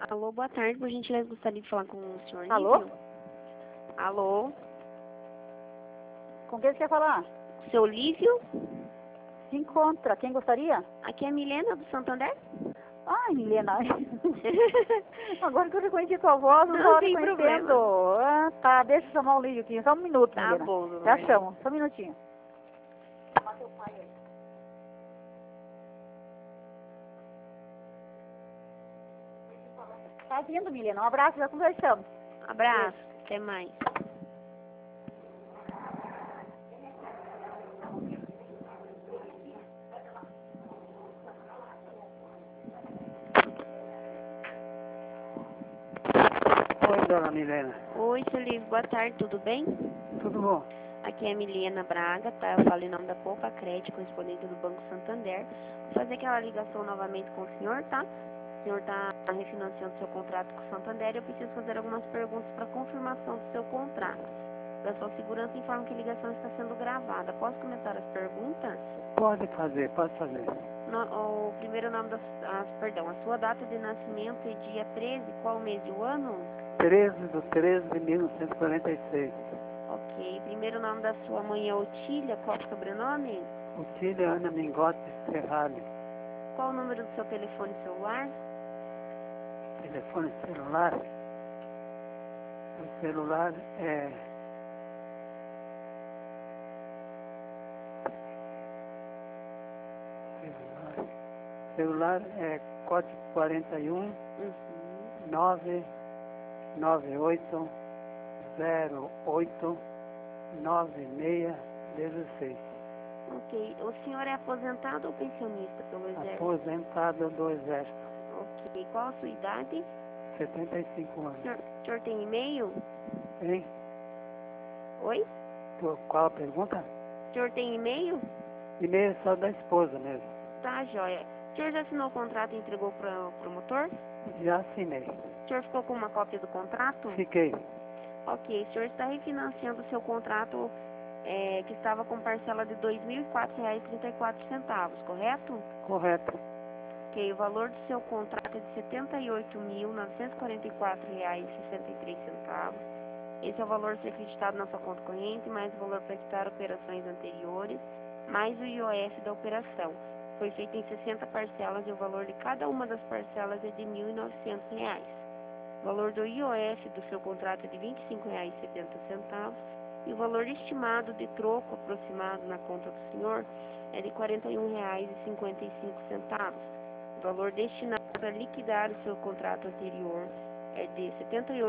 Alô, boa tarde. Por gentileza, gostaria de falar com o senhor Lívio. Alô? Alô? Com quem você quer falar? Seu Lívio? Se encontra. Quem gostaria? Aqui é a Milena, do Santander. Ai, Milena. Agora que eu reconheci tua voz, não Não estava tem reconhecendo. problema. Ah, tá. Deixa eu chamar o Lídio aqui. Só um minuto, Tá Milena. bom, dona Já Maria. chamo. Só um minutinho. Tá vindo, Milena. Um abraço, já conversamos. Abraço. Até mais. Oi, dona Milena. Oi, seu Lívio. Boa tarde. Tudo bem? Tudo bom? Aqui é a Milena Braga, tá? Eu falo em nome da Poupa Crédito, correspondente do Banco Santander. Vou fazer aquela ligação novamente com o senhor, tá? O senhor está refinanciando seu contrato com o Santander e eu preciso fazer algumas perguntas para confirmação do seu contrato. Da sua segurança, informo que a ligação está sendo gravada. Posso começar as perguntas? Pode fazer, pode fazer. O primeiro nome a sua data de nascimento é dia 13, qual mês e o ano? 13/13/1946. Ok. Primeiro nome da sua mãe é Otília, qual o sobrenome? Otília Ana Mingote Serralho. Qual o número do seu telefone celular? Telefone celular. O celular é... Celular é código 41 998 08 9616. Ok. O senhor é aposentado ou pensionista pelo Exército? Aposentado do Exército. Ok. Qual a sua idade? 75 anos. O senhor tem e-mail? Hein? Oi? Qual a pergunta? O senhor tem e-mail? E-mail só da esposa mesmo. Tá, joia. O senhor já assinou o contrato e entregou para o promotor? Já assinei. O senhor ficou com uma cópia do contrato? Fiquei. Ok. O senhor está refinanciando o seu contrato que estava com parcela de R$ 2.004,34, correto? Correto. Ok. O valor do seu contrato é de R$ 78.944,63. Esse é o valor a ser acreditado na sua conta corrente, mais o valor para quitar operações anteriores, mais o IOF da operação. Foi feito em 60 parcelas e o valor de cada uma das parcelas é de R$ 1.900. O valor do IOF do seu contrato é de R$ 25,70 e o valor estimado de troco aproximado na conta do senhor é de R$ 41,55. O valor destinado para liquidar o seu contrato anterior é de R$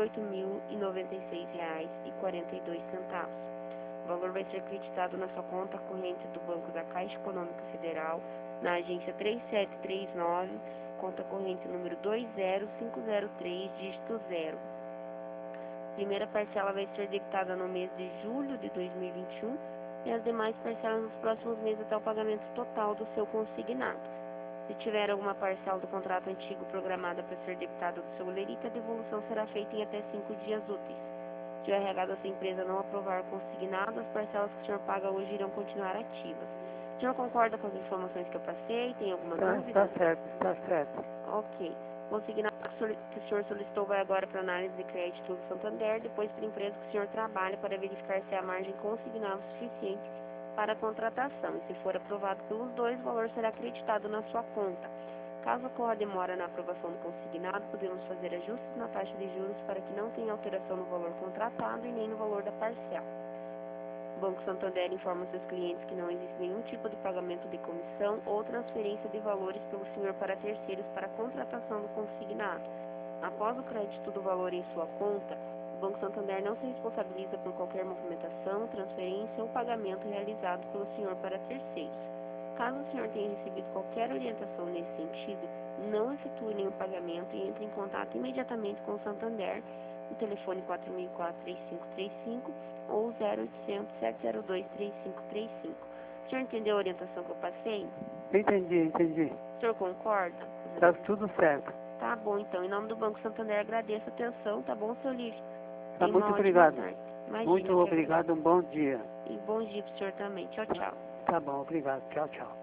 78.096,42. O valor vai ser acreditado na sua conta corrente do Banco da Caixa Econômica Federal, na agência 3739, conta corrente número 20503, dígito 0. Primeira parcela vai ser debitada no mês de julho de 2021 e as demais parcelas nos próximos meses até o pagamento total do seu consignado. Se tiver alguma parcela do contrato antigo programada para ser debitada do seu lerite, a devolução será feita em até 5 dias úteis. Se o RH da sua empresa não aprovar o consignado, as parcelas que o senhor paga hoje irão continuar ativas. O senhor concorda com as informações que eu passei? Tem alguma dúvida? Tá certo, tá certo. Ok. O consignado que o senhor solicitou vai agora para análise de crédito do Santander, depois para a empresa que o senhor trabalha para verificar se a margem consignada é suficiente para a contratação. E se for aprovado pelos dois, o valor será acreditado na sua conta. Caso ocorra demora na aprovação do consignado, podemos fazer ajustes na taxa de juros para que não tenha alteração no valor contratado e nem no valor da parcela. O Banco Santander informa seus clientes que não existe nenhum tipo de pagamento de comissão ou transferência de valores pelo senhor para terceiros para a contratação do consignado. Após o crédito do valor em sua conta, o Banco Santander não se responsabiliza por qualquer movimentação, transferência ou pagamento realizado pelo senhor para terceiros. Caso o senhor tenha recebido qualquer orientação nesse sentido, não efetue nenhum pagamento e entre em contato imediatamente com o Santander no telefone 4004-3535 ou 0800-702-3535. O senhor entendeu a orientação que eu passei? Entendi. O senhor concorda? Tá tudo certo. Tá bom, então. Em nome do Banco Santander, agradeço a atenção. Tá bom, seu Lívio? Tá, muito obrigado. Imagina, Muito obrigado, um bom dia. e bom dia pro senhor também. Tchau, tchau. Tá bom, obrigado. Tchau, tchau.